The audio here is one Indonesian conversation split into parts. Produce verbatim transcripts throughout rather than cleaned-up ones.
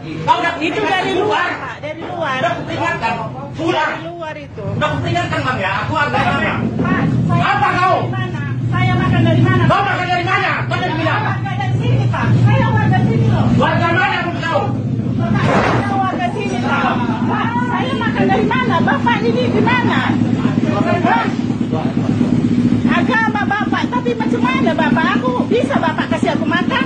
Kau udah Itu dari luar, Pak, dari luar. Udah kuperingatkan. Sudah. Dari luar itu. Udah kuperingatkan, Bang, ya. Aku agama. Pak, saya Apa makan kau? dari mana? Saya makan dari mana? Kau makan dari mana? Kau dari bilang. Saya makan dari sini, Pak. Saya warga sini loh. Warga mana pun kau? Bapak, saya warga sini, Pak. Pak, saya makan dari mana? Bapak ini di mana? Hah? Agama Bapak, tapi macam mana Bapak? Aku bisa Bapak kasih aku makan?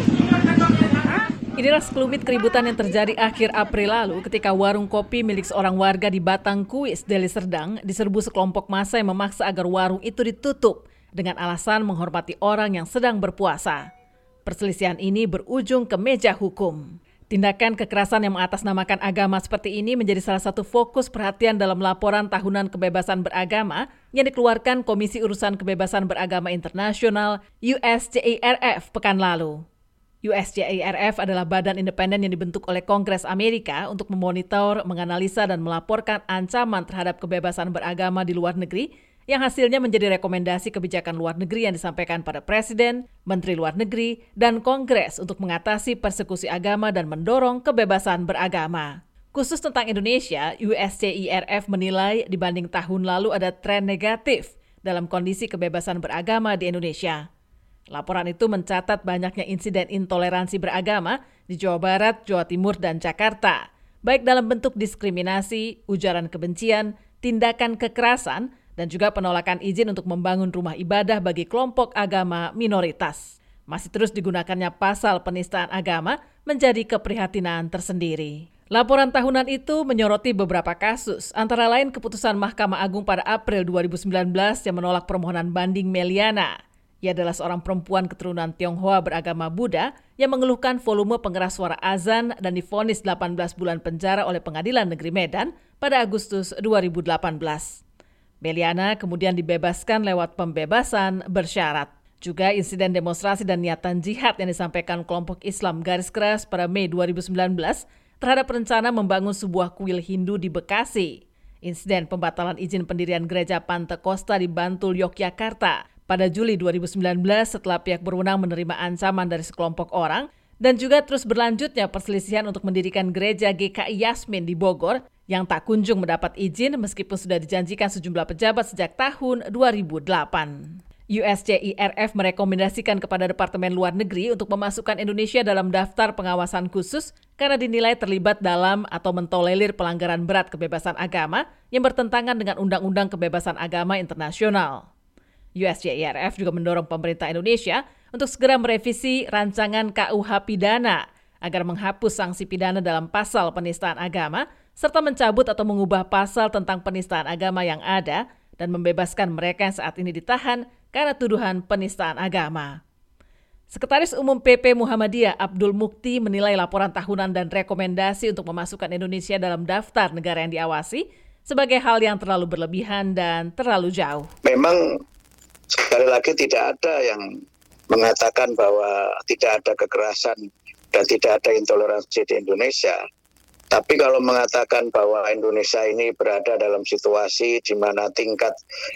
Inilah sekelumit keributan yang terjadi akhir April lalu ketika warung kopi milik seorang warga di Batang Kuis, Deli Serdang diserbu sekelompok massa yang memaksa agar warung itu ditutup dengan alasan menghormati orang yang sedang berpuasa. Perselisihan ini berujung ke meja hukum. Tindakan kekerasan yang mengatasnamakan agama seperti ini menjadi salah satu fokus perhatian dalam laporan tahunan kebebasan beragama yang dikeluarkan Komisi Urusan Kebebasan Beragama Internasional U S C I R F pekan lalu. U S C I R F adalah badan independen yang dibentuk oleh Kongres Amerika untuk memonitor, menganalisa, dan melaporkan ancaman terhadap kebebasan beragama di luar negeri yang hasilnya menjadi rekomendasi kebijakan luar negeri yang disampaikan pada Presiden, Menteri Luar Negeri, dan Kongres untuk mengatasi persekusi agama dan mendorong kebebasan beragama. Khusus tentang Indonesia, U S C I R F menilai dibanding tahun lalu ada tren negatif dalam kondisi kebebasan beragama di Indonesia. Laporan itu mencatat banyaknya insiden intoleransi beragama di Jawa Barat, Jawa Timur, dan Jakarta, baik dalam bentuk diskriminasi, ujaran kebencian, tindakan kekerasan, dan juga penolakan izin untuk membangun rumah ibadah bagi kelompok agama minoritas. Masih terus digunakannya pasal penistaan agama menjadi keprihatinan tersendiri. Laporan tahunan itu menyoroti beberapa kasus, antara lain keputusan Mahkamah Agung pada April dua ribu sembilan belas yang menolak permohonan banding Meliana. Ia adalah seorang perempuan keturunan Tionghoa beragama Buddha yang mengeluhkan volume pengeras suara azan dan divonis delapan belas bulan penjara oleh Pengadilan Negeri Medan pada Agustus dua ribu delapan belas. Meliana kemudian dibebaskan lewat pembebasan bersyarat. Juga insiden demonstrasi dan niatan jihad yang disampaikan kelompok Islam Garis Keras pada Mei dua ribu sembilan belas terhadap rencana membangun sebuah kuil Hindu di Bekasi. Insiden pembatalan izin pendirian gereja Pantekosta di Bantul, Yogyakarta pada Juli dua ribu sembilan belas setelah pihak berwenang menerima ancaman dari sekelompok orang, dan juga terus berlanjutnya perselisihan untuk mendirikan gereja G K I Yasmin di Bogor yang tak kunjung mendapat izin meskipun sudah dijanjikan sejumlah pejabat sejak tahun dua ribu delapan. U S C I R F merekomendasikan kepada Departemen Luar Negeri untuk memasukkan Indonesia dalam daftar pengawasan khusus karena dinilai terlibat dalam atau mentolerir pelanggaran berat kebebasan agama yang bertentangan dengan Undang-Undang Kebebasan Agama Internasional. U S C I R F juga mendorong pemerintah Indonesia untuk segera merevisi rancangan K U H pidana agar menghapus sanksi pidana dalam pasal penistaan agama serta mencabut atau mengubah pasal tentang penistaan agama yang ada dan membebaskan mereka yang saat ini ditahan karena tuduhan penistaan agama. Sekretaris Umum P P Muhammadiyah Abdul Mukti menilai laporan tahunan dan rekomendasi untuk memasukkan Indonesia dalam daftar negara yang diawasi sebagai hal yang terlalu berlebihan dan terlalu jauh. Memang sekali lagi tidak ada yang mengatakan bahwa tidak ada kekerasan dan tidak ada intoleransi di Indonesia. Tapi kalau mengatakan bahwa Indonesia ini berada dalam situasi di mana tingkat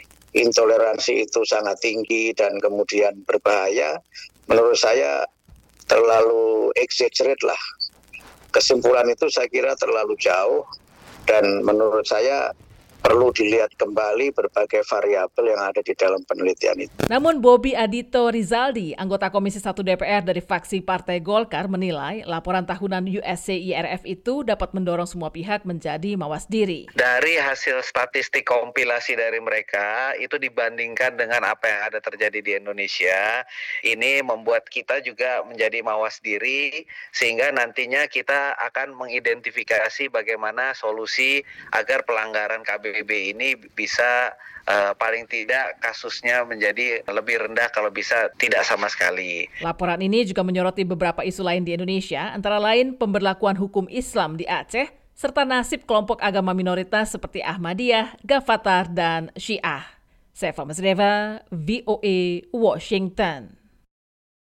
intoleransi itu sangat tinggi dan kemudian berbahaya, menurut saya terlalu exaggerate lah. Kesimpulan itu saya kira terlalu jauh dan menurut saya perlu dilihat kembali berbagai variabel yang ada di dalam penelitian itu. Namun Bobi Adito Rizaldi, anggota Komisi satu D P R dari fraksi Partai Golkar, menilai laporan tahunan U S C I R F itu dapat mendorong semua pihak menjadi mawas diri. Dari hasil statistik kompilasi dari mereka, itu dibandingkan dengan apa yang ada terjadi di Indonesia, ini membuat kita juga menjadi mawas diri, sehingga nantinya kita akan mengidentifikasi bagaimana solusi agar pelanggaran K B B ini bisa uh, paling tidak kasusnya menjadi lebih rendah kalau bisa tidak sama sekali. Laporan ini juga menyoroti beberapa isu lain di Indonesia, antara lain pemberlakuan hukum Islam di Aceh, serta nasib kelompok agama minoritas seperti Ahmadiyah, Ghafatar, dan Syiah. Seva Masreva, V O A, Washington.